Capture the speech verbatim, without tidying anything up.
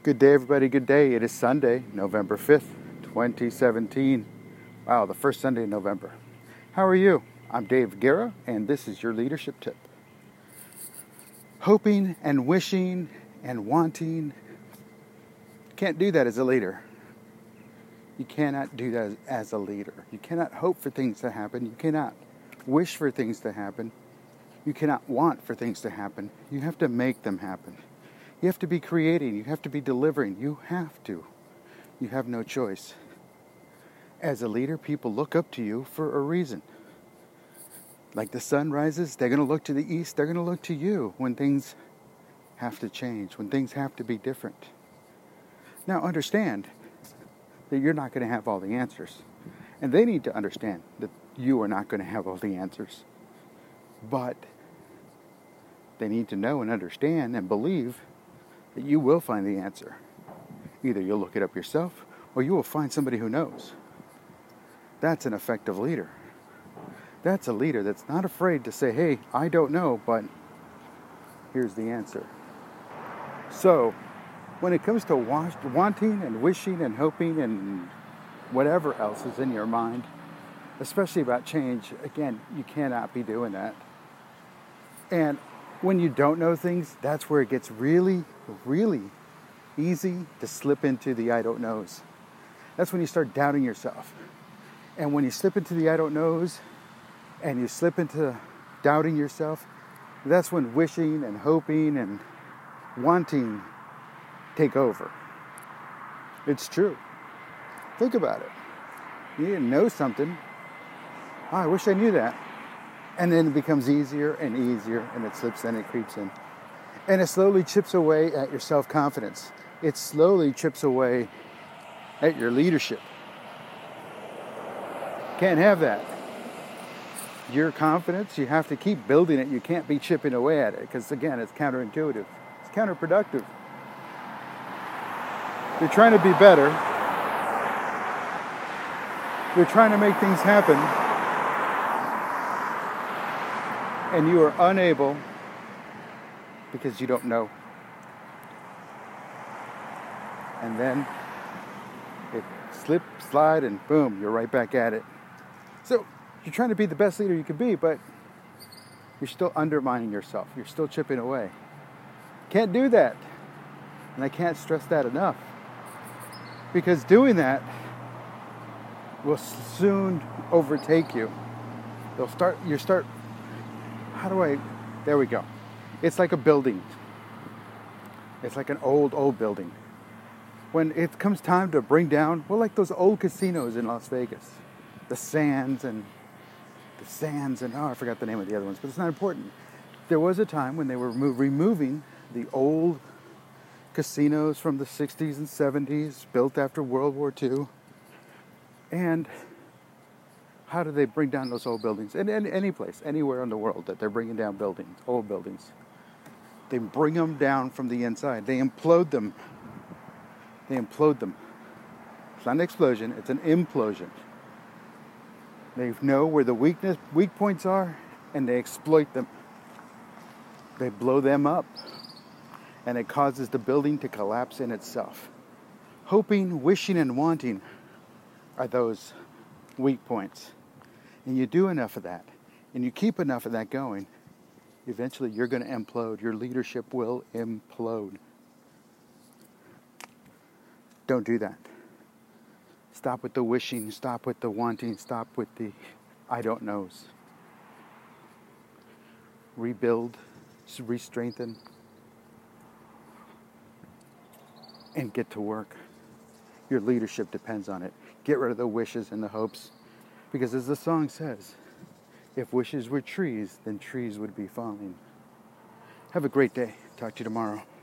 Good day, everybody. Good day. It is Sunday, November fifth, twenty seventeen. Wow, the first Sunday in November. How are you? I'm Dave Guerra, and this is your leadership tip. Hoping and wishing and wanting. Can't do that as a leader. You cannot do that as a leader. You cannot hope for things to happen. You cannot wish for things to happen. You cannot want for things to happen. You have to make them happen. You have to be creating. You have to be delivering. You have to. You have no choice. As a leader, people look up to you for a reason. Like the sun rises, they're going to look to the east. They're going to look to you when things have to change, when things have to be different. Now, understand that you're not going to have all the answers. And they need to understand that you are not going to have all the answers. But they need to know and understand and believe that you will find the answer. Either you'll look it up yourself or you will find somebody who knows. That's an effective leader. That's a leader that's not afraid to say, hey, I don't know, but here's the answer. So, when it comes to wanting and wishing and hoping and whatever else is in your mind, especially about change, again, you cannot be doing that. And when you don't know things, that's where it gets really, really easy to slip into the I don't knows. That's when you start doubting yourself. And when you slip into the I don't knows and you slip into doubting yourself, that's when wishing and hoping and wanting take over. It's true. Think about it. You didn't know something. Oh, I wish I knew that. And then it becomes easier and easier, and it slips in, it creeps in. And it slowly chips away at your self-confidence. It slowly chips away at your leadership. Can't have that. Your confidence, you have to keep building it. You can't be chipping away at it, because again, it's counterintuitive. It's counterproductive. You're trying to be better. You're trying to make things happen. And you are unable because you don't know. And then it slip, slide, and boom, you're right back at it. So you're trying to be the best leader you can be, but you're still undermining yourself. You're still chipping away. Can't do that. And I can't stress that enough. Because doing that will soon overtake you. They'll start, you start, how do I, there we go. It's like a building. It's like an old, old building. When it comes time to bring down, well, like those old casinos in Las Vegas. The Sands and, the Sands and, oh, I forgot the name of the other ones, but it's not important. There was a time when they were remo- removing the old casinos from the sixties and seventies, built after World War Two. And how do they bring down those old buildings? In, in any place, anywhere in the world that they're bringing down buildings, old buildings. They bring them down from the inside. They implode them. They implode them. It's not an explosion, it's an implosion. They know where the weakness, weak points are, and they exploit them. They blow them up. And it causes the building to collapse in itself. Hoping, wishing, and wanting are those weak points. And you do enough of that, and you keep enough of that going, eventually you're going to implode. Your leadership will implode. Don't do that. Stop with the wishing, stop with the wanting, stop with the I don't knows. Rebuild, re-strengthen, and get to work. Your leadership depends on it. Get rid of the wishes and the hopes. Because as the song says, if wishes were trees, then trees would be falling. Have a great day. Talk to you tomorrow.